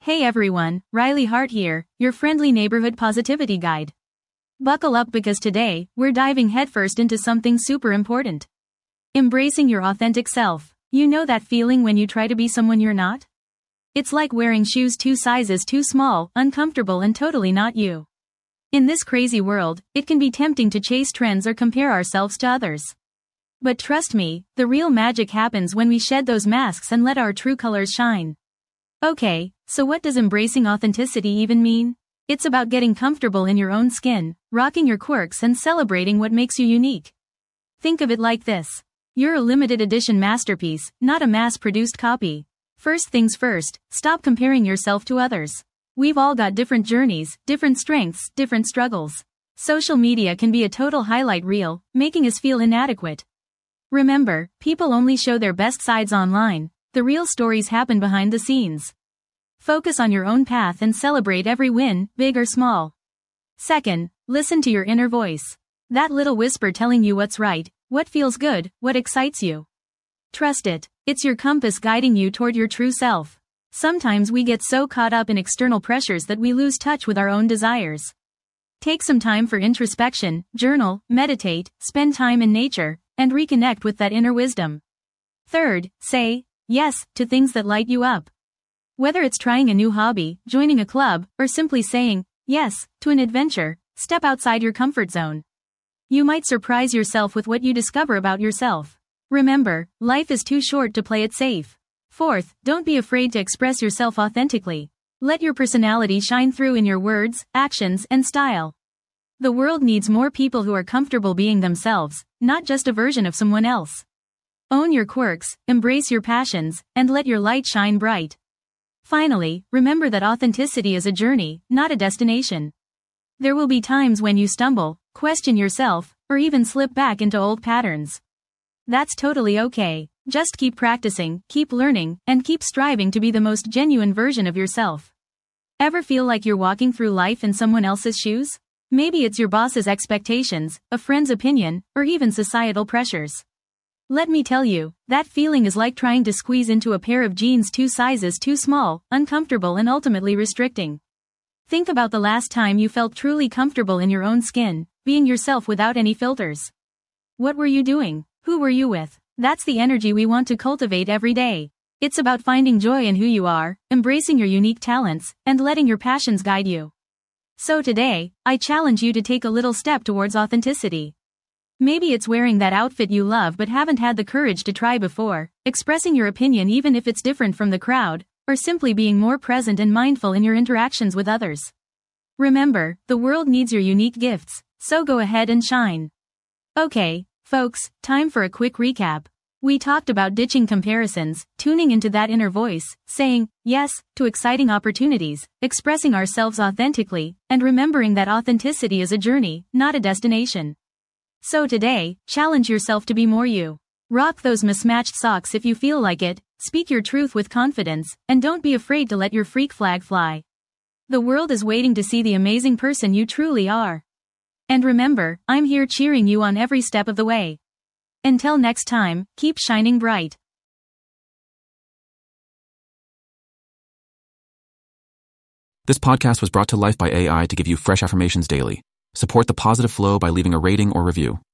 Hey everyone, Riley Hart here, your friendly neighborhood positivity guide. Buckle up because today, we're diving headfirst into something super important. Embracing your authentic self. You know that feeling when you try to be someone you're not? It's like wearing shoes 2 sizes too small, uncomfortable and totally not you. In this crazy world, it can be tempting to chase trends or compare ourselves to others. But trust me, the real magic happens when we shed those masks and let our true colors shine. Okay, so what does embracing authenticity even mean? It's about getting comfortable in your own skin, rocking your quirks and celebrating what makes you unique. Think of it like this. You're a limited edition masterpiece, not a mass-produced copy. First things first, stop comparing yourself to others. We've all got different journeys, different strengths, different struggles. Social media can be a total highlight reel, making us feel inadequate. Remember, people only show their best sides online. The real stories happen behind the scenes. Focus on your own path and celebrate every win, big or small. Second, listen to your inner voice. That little whisper telling you what's right, what feels good, what excites you. Trust it. It's your compass guiding you toward your true self. Sometimes we get so caught up in external pressures that we lose touch with our own desires. Take some time for introspection, journal, meditate, spend time in nature, and reconnect with that inner wisdom. Third, say yes to things that light you up. Whether it's trying a new hobby, joining a club, or simply saying yes to an adventure, step outside your comfort zone. You might surprise yourself with what you discover about yourself. Remember, life is too short to play it safe. Fourth, don't be afraid to express yourself authentically. Let your personality shine through in your words, actions, and style. The world needs more people who are comfortable being themselves, not just a version of someone else. Own your quirks, embrace your passions, and let your light shine bright. Finally, remember that authenticity is a journey, not a destination. There will be times when you stumble, question yourself, or even slip back into old patterns. That's totally okay. Just keep practicing, keep learning, and keep striving to be the most genuine version of yourself. Ever feel like you're walking through life in someone else's shoes? Maybe it's your boss's expectations, a friend's opinion, or even societal pressures. Let me tell you, that feeling is like trying to squeeze into a pair of jeans 2 sizes too small, uncomfortable and ultimately restricting. Think about the last time you felt truly comfortable in your own skin, being yourself without any filters. What were you doing? Who were you with? That's the energy we want to cultivate every day. It's about finding joy in who you are, embracing your unique talents, and letting your passions guide you. So today, I challenge you to take a little step towards authenticity. Maybe it's wearing that outfit you love but haven't had the courage to try before, expressing your opinion even if it's different from the crowd, or simply being more present and mindful in your interactions with others. Remember, the world needs your unique gifts, so go ahead and shine. Okay, folks, time for a quick recap. We talked about ditching comparisons, tuning into that inner voice, saying yes to exciting opportunities, expressing ourselves authentically, and remembering that authenticity is a journey, not a destination. So today, challenge yourself to be more you. Rock those mismatched socks if you feel like it, speak your truth with confidence, and don't be afraid to let your freak flag fly. The world is waiting to see the amazing person you truly are. And remember, I'm here cheering you on every step of the way. Until next time, keep shining bright. This podcast was brought to life by AI to give you fresh affirmations daily. Support the positive flow by leaving a rating or review.